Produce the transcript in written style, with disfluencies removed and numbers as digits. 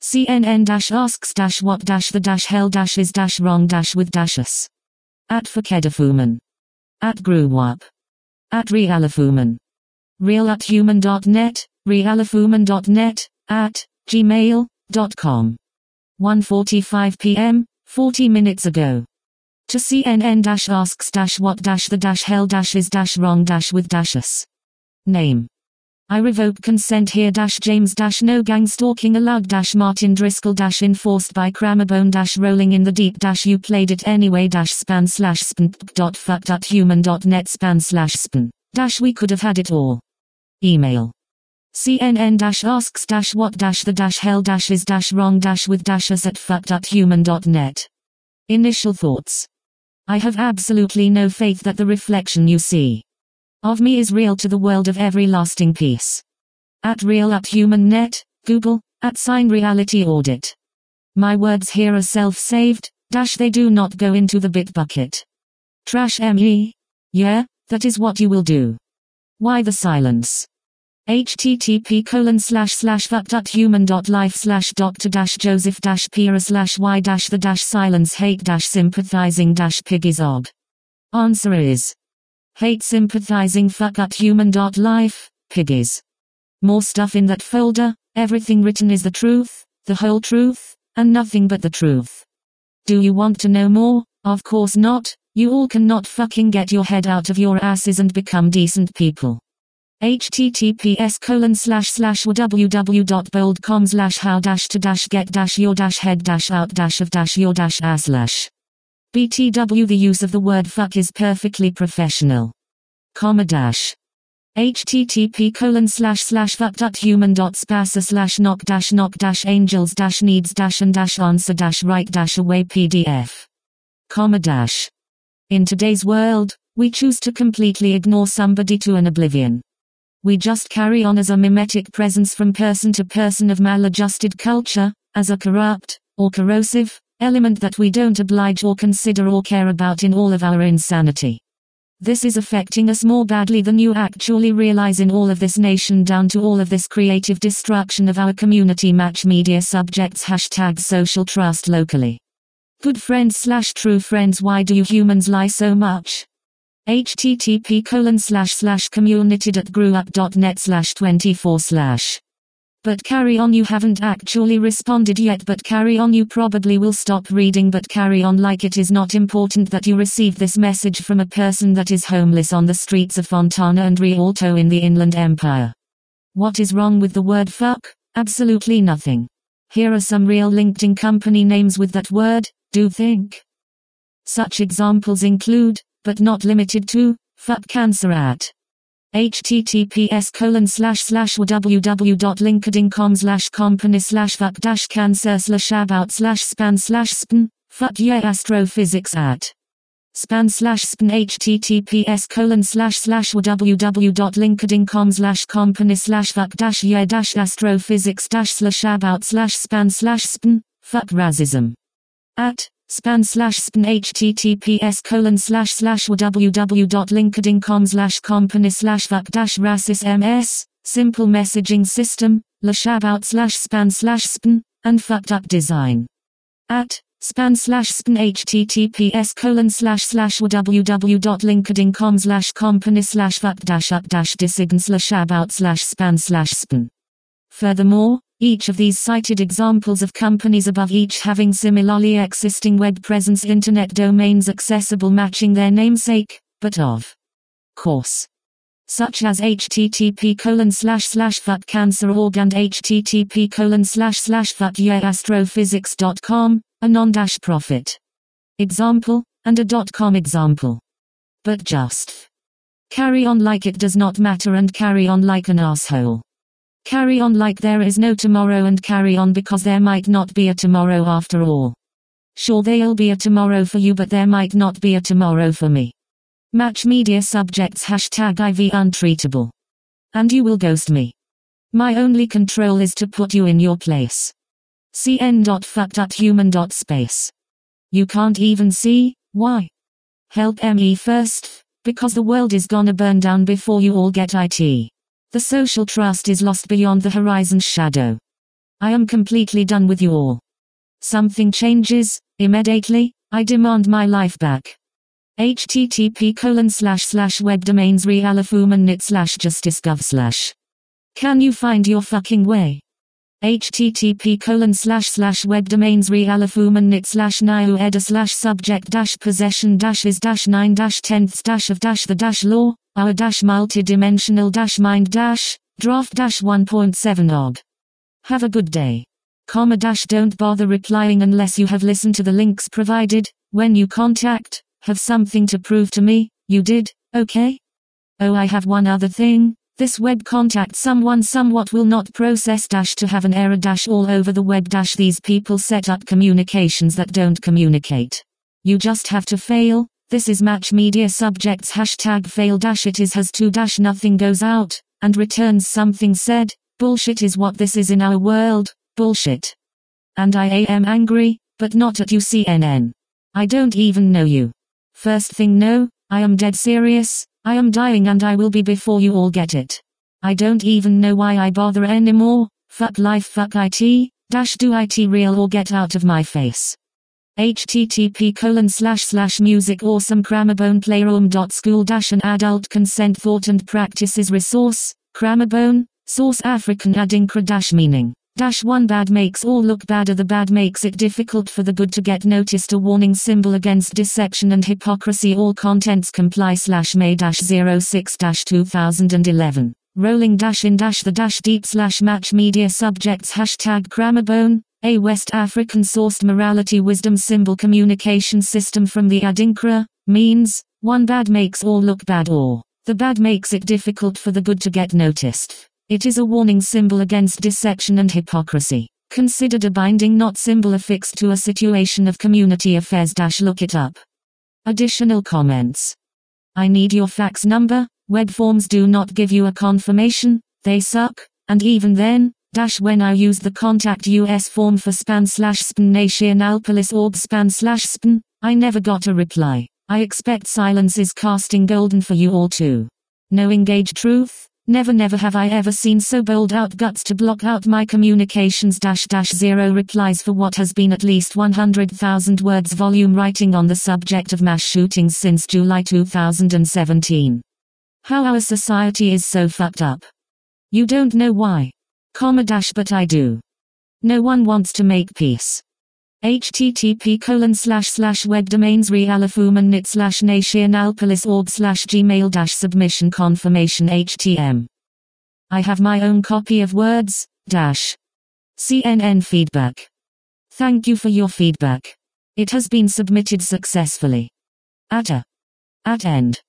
CNN-asks-what-the-hell-is-wrong-with-us. At Fakedafuman. At Grewap. At Realafuman. real@human.net, realafuman.net, at gmail.com. 1:45 p.m., 40 minutes ago. To CNN-asks-what-the-hell-is-wrong-with-us. Name. I revoke consent here James no gang stalking allowed Martin Driscoll enforced by Cramabone rolling in the deep you played it anyway span/span.fuck.human.net span/span we could have had it all. Email. CNN-asks-what-the-hell-is-wrong-with-us at fuck.human.net. Initial thoughts. I have absolutely no faith that the reflection you see of me is real to the world of every lasting peace. At real@human.net, Google, @reality audit. My words here are self-saved, they do not go into the bit bucket. Trash me? Yeah, that is what you will do. Why the silence? http://fuck.human.life/dr-joseph-pira/why-the-silence-hate-sympathizing-piggies-ob. Answer is hate sympathizing fuck@human.life, piggies. More stuff in that folder, everything written is the truth, the whole truth, and nothing but the truth. Do you want to know more? Of course not, you all cannot fucking get your head out of your asses and become decent people. https://www.bold.com/how-to-get-your-head-out-of-your-ass/. BTW The use of the word fuck is perfectly professional. http://fuck.human.spasa/knock-knock-angels-needs-and-answer-right-away PDF. In today's world, we choose to completely ignore somebody to an oblivion. We just carry on as a mimetic presence from person to person of maladjusted culture, as a corrupt, or corrosive, element that we don't oblige or consider or care about in all of our insanity. This is affecting us more badly than you actually realize in all of this nation down to all of this creative destruction of our community match media subjects #social trust locally. Good friends/true friends why do you humans lie so much? http://community.grewup.net/24/ But carry on you haven't actually responded yet but carry on you probably will stop reading but carry on like it is not important that you receive this message from a person that is homeless on the streets of Fontana and Rialto in the Inland Empire. What is wrong with the word fuck? Absolutely nothing. Here are some real LinkedIn company names with that word, do think. Such examples include, but not limited to, fuck cancer at https://www.linkedin.com/company/fuck-cancer/about/span/span, fuck yeah astrophysics at span/span https://www.linkedin.com/company/fuck-yeah-astrophysics/about/span/span, fuck racism at span/span https://www.linkedin.com/company/fuck-racisms, simple messaging system, /about/span/span, and fucked up design. At span/span https://www.linkedin.com/company/fuck-up-decisions/about/span/span. Furthermore, each of these cited examples of companies above each having similarly existing web presence internet domains accessible matching their namesake, but of course. Such as http://fuck-cancer.org and http://fuck-yeah-astrophysics.com, a non-profit example, and a .com example. But just carry on like it does not matter and carry on like an asshole. Carry on like there is no tomorrow and carry on because there might not be a tomorrow after all. Sure there'll be a tomorrow for you but there might not be a tomorrow for me. Match media subjects #IV untreatable. And you will ghost me. My only control is to put you in your place. cn.fuck.human.space. You can't even see, why? Help me first, because the world is gonna burn down before you all get it. The social trust is lost beyond the horizon's shadow. I am completely done with you all. Something changes, immediately, I demand my life back. http://webdomains.realifumannit/justice.gov/. Can you find your fucking way? http://webdomains.realifumannit/9u-ed/subject-possession-is-9-tenths-of-the-law, our-multidimensional-mind-draft-1.7 Have a good day. Don't bother replying unless you have listened to the links provided. When you contact, have something to prove to me, you did, okay? Oh, I have one other thing. This web contact someone somewhat will not process to have an error all over the web these people set up communications that don't communicate. You just have to fail. This is match media subjects #fail it is has to nothing goes out, and returns something said. Bullshit is what this is in our world, bullshit. And I am angry, but not at you CNN. I don't even know you. First thing no, I am dead serious. I am dying and I will be before you all get it. I don't even know why I bother anymore. Fuck life, fuck IT, do IT real or get out of my face. http://musicawesomecramaboneplayroom.school-an adult consent thought and practices resource, Cramabone, source African Adinkra-meaning. One bad makes all look badder. The bad makes it difficult for the good to get noticed. A warning symbol against deception and hypocrisy. All contents comply /May-06-2011. Rolling in the deep /match media subjects #Cramabone, a West African sourced morality wisdom symbol communication system from the Adinkra, means, one bad makes all look bad or, the bad makes it difficult for the good to get noticed. It is a warning symbol against deception and hypocrisy. Considered a binding not symbol affixed to a situation of community affairs. Look it up. Additional comments. I need your fax number. Web forms do not give you a confirmation. They suck. And even then, when I use the contact US form for span/span nationalpolis org span/span, I never got a reply. I expect silence is casting golden for you all too. No engaged truth. Never have I ever seen so bold out guts to block out my communications --0 replies for what has been at least 100,000 words volume writing on the subject of mass shootings since July 2017. How our society is so fucked up. You don't know why. But I do. No one wants to make peace. http://webdomains.realifumannit/nationalpolis.org/gmail-submission confirmation htm. I have my own copy of words CNN feedback. Thank you for your feedback. It has been submitted successfully. At end.